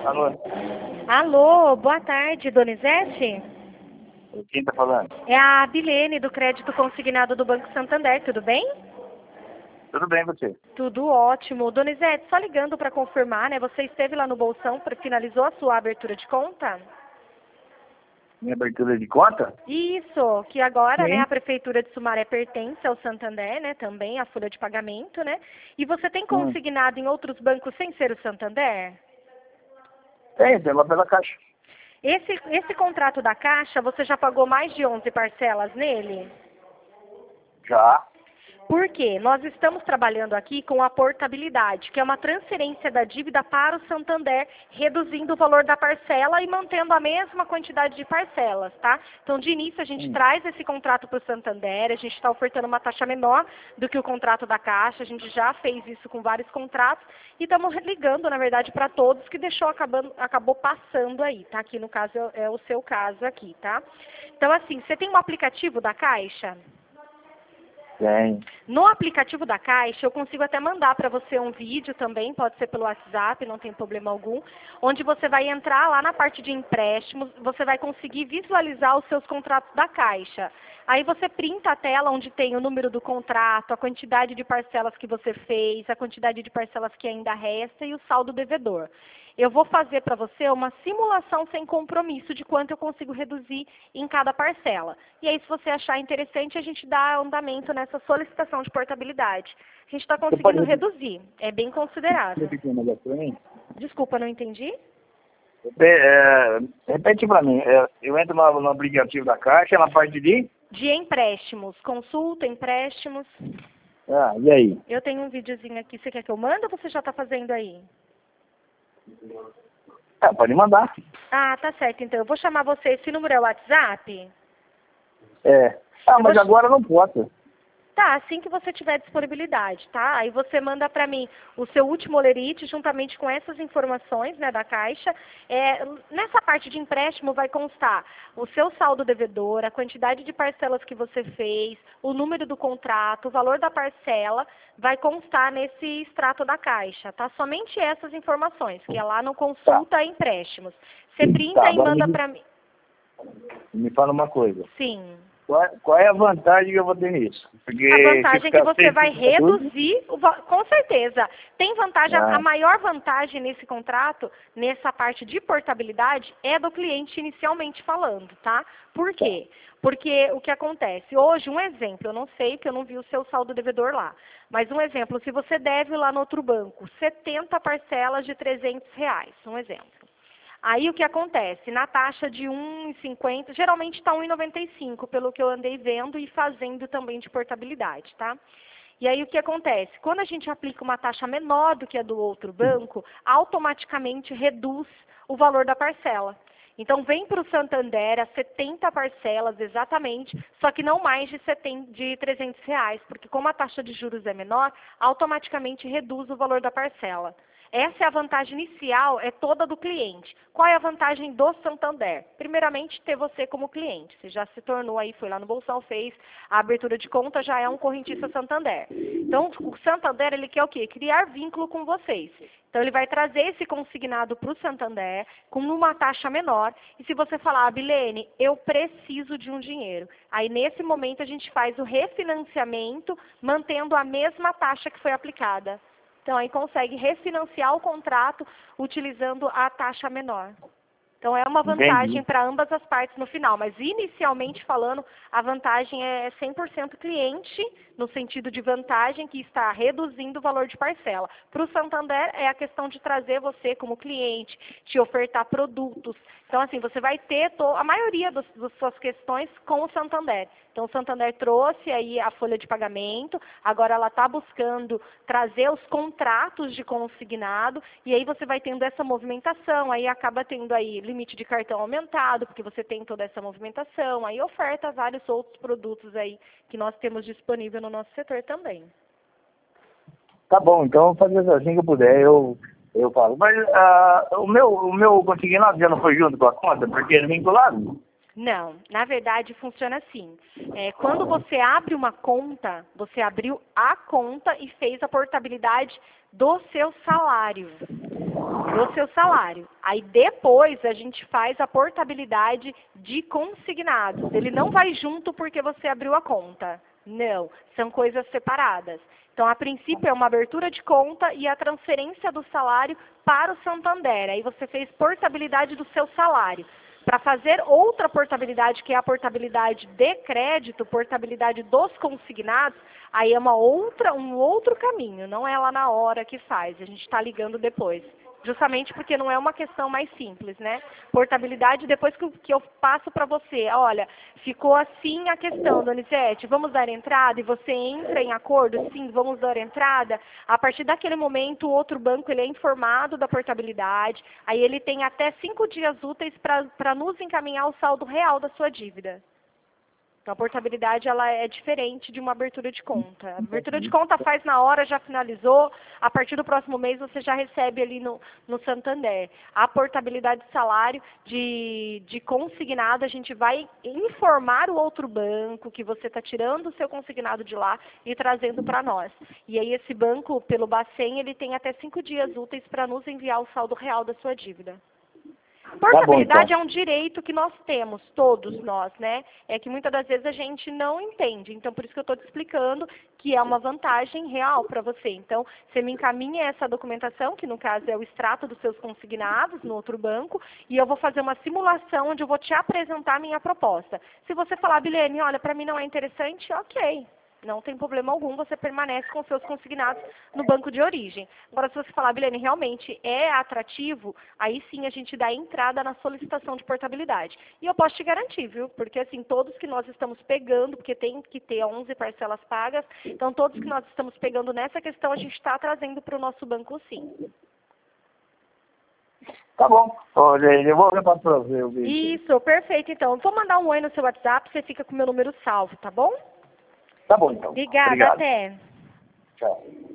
Alô? Alô, boa tarde, Donizete? Quem tá falando? É a Bilene, do Crédito Consignado do Banco Santander, tudo bem? Tudo bem, você? Tudo ótimo. Donizete, só ligando para confirmar, né? Você esteve lá no Bolsão, finalizou a sua abertura de conta? Minha abertura de conta? Isso, que agora, né, Sim. a Prefeitura de Sumaré pertence ao Santander, né, também, a folha de pagamento, né? E você tem Hum. consignado em outros bancos sem ser o Santander? Tem lá pela Caixa. Esse contrato da Caixa, você já pagou mais de 11 parcelas nele? Já. Por quê? Nós estamos trabalhando aqui com a portabilidade, que é uma transferência da dívida para o Santander, reduzindo o valor da parcela e mantendo a mesma quantidade de parcelas, tá? Então, de início, a gente traz esse contrato para o Santander, a gente está ofertando uma taxa menor do que o contrato da Caixa, a gente já fez isso com vários contratos e estamos ligando, na verdade, para todos que acabou passando aí, tá? Aqui, no caso, é o seu caso aqui, tá? Então, assim, você tem um aplicativo da Caixa? Tem. No aplicativo da Caixa, eu consigo até mandar para você um vídeo também, pode ser pelo WhatsApp, não tem problema algum, onde você vai entrar lá na parte de empréstimos, você vai conseguir visualizar os seus contratos da Caixa. Aí você printa a tela onde tem o número do contrato, a quantidade de parcelas que você fez, a quantidade de parcelas que ainda resta e o saldo devedor. Eu vou fazer para você uma simulação sem compromisso de quanto eu consigo reduzir em cada parcela. E aí, se você achar interessante, a gente dá andamento nessa solicitação de portabilidade. A gente está conseguindo reduzir. É bem considerável. Repete um negócio pra mim? Desculpa, não entendi? Repete pra mim. Eu entro no aplicativo da Caixa, na parte de... De empréstimos. Consulta, empréstimos. Ah, e aí? Eu tenho um videozinho aqui. Você quer que eu mande ou você já está fazendo aí? Pode mandar. Ah, tá certo. Então, eu vou chamar você. Esse número é o WhatsApp? Mas agora não posso. Tá, assim que você tiver disponibilidade, tá? Aí você manda para mim o seu último olerite juntamente com essas informações, né, da Caixa. Nessa parte de empréstimo vai constar o seu saldo devedor, a quantidade de parcelas que você fez, o número do contrato, o valor da parcela, vai constar nesse extrato da Caixa, tá? Somente essas informações, que é lá no Consulta Empréstimos. Você printa e manda para mim. Me fala uma coisa. Sim. Qual é a vantagem que eu vou ter nisso? Porque a vantagem é que você vai reduzir, com certeza. Tem vantagem, a maior vantagem nesse contrato, nessa parte de portabilidade, é do cliente inicialmente falando, tá? Por quê? Porque o que acontece? Hoje, um exemplo, eu não sei, porque eu não vi o seu saldo devedor lá, mas um exemplo, se você deve lá no outro banco 70 parcelas de R$300, um exemplo. Aí o que acontece? Na taxa de 1,50, geralmente está 1,95, pelo que eu andei vendo e fazendo também de portabilidade, tá? E aí o que acontece? Quando a gente aplica uma taxa menor do que a do outro banco, automaticamente reduz o valor da parcela. Então vem para o Santander a 70 parcelas exatamente, só que não mais de R$300, porque como a taxa de juros é menor, automaticamente reduz o valor da parcela. Essa é a vantagem inicial, é toda do cliente. Qual é a vantagem do Santander? Primeiramente, ter você como cliente. Você já se tornou aí, foi lá no Bolsão, fez a abertura de conta, já é um correntista Santander. Então, o Santander, ele quer o quê? Criar vínculo com vocês. Então, ele vai trazer esse consignado para o Santander com uma taxa menor. E se você falar, Bilene, eu preciso de um dinheiro. Aí, nesse momento, a gente faz o refinanciamento, mantendo a mesma taxa que foi aplicada. Então, aí consegue refinanciar o contrato utilizando a taxa menor. Então, é uma vantagem para ambas as partes no final. Mas, inicialmente falando, a vantagem é 100% cliente, no sentido de vantagem que está reduzindo o valor de parcela. Para o Santander, é a questão de trazer você como cliente, te ofertar produtos. Então, assim, você vai ter a maioria das suas questões com o Santander. Então, o Santander trouxe aí a folha de pagamento, agora ela está buscando trazer os contratos de consignado, e aí você vai tendo essa movimentação, aí acaba tendo aí limite de cartão aumentado, porque você tem toda essa movimentação, aí oferta vários outros produtos aí que nós temos disponível no nosso setor também. Tá bom, então fazer assim que eu puder, eu falo. Mas o meu consignado já não foi junto com a conta, porque é vinculado? Não, na verdade funciona assim. Quando você abre uma conta, você abriu a conta e fez a portabilidade do seu salário. Do seu salário. Aí depois a gente faz a portabilidade de consignados. Ele não vai junto porque você abriu a conta. Não, são coisas separadas. Então, a princípio, é uma abertura de conta e a transferência do salário para o Santander. Aí você fez portabilidade do seu salário. Para fazer outra portabilidade, que é a portabilidade de crédito, portabilidade dos consignados, aí é um outro caminho, não é lá na hora que faz, a gente está ligando depois. Justamente porque não é uma questão mais simples, né? Portabilidade, depois que eu passo para você, olha, ficou assim a questão, Donizete, vamos dar entrada? E você entra em acordo? Sim, vamos dar entrada. A partir daquele momento, o outro banco ele é informado da portabilidade, aí ele tem até 5 dias úteis para nos encaminhar o saldo real da sua dívida. Então, a portabilidade ela é diferente de uma abertura de conta. A abertura de conta faz na hora, já finalizou. A partir do próximo mês, você já recebe ali no Santander. A portabilidade de salário de consignado, a gente vai informar o outro banco que você está tirando o seu consignado de lá e trazendo para nós. E aí, esse banco, pelo Bacen, ele tem até 5 dias úteis para nos enviar o saldo real da sua dívida. Portabilidade então. é um direito que nós temos, todos nós, né? É que muitas das vezes a gente não entende. Então, por isso que eu estou te explicando que é uma vantagem real para você. Então, você me encaminha essa documentação, que no caso é o extrato dos seus consignados no outro banco, e eu vou fazer uma simulação onde eu vou te apresentar a minha proposta. Se você falar, Bilene, olha, para mim não é interessante, ok. Não tem problema algum, você permanece com seus consignados no banco de origem. Agora, se você falar, Bilene, realmente é atrativo, aí sim a gente dá entrada na solicitação de portabilidade. E eu posso te garantir, viu? Porque assim, todos que nós estamos pegando, porque tem que ter 11 parcelas pagas, então todos que nós estamos pegando nessa questão, a gente está trazendo para o nosso banco sim. Tá bom. Olha, eu vou levar para você o vídeo. Isso, perfeito. Então, eu vou mandar um oi no seu WhatsApp, você fica com o meu número salvo, tá bom? Tá bom, então. Obrigada, Obrigado. até. Tchau.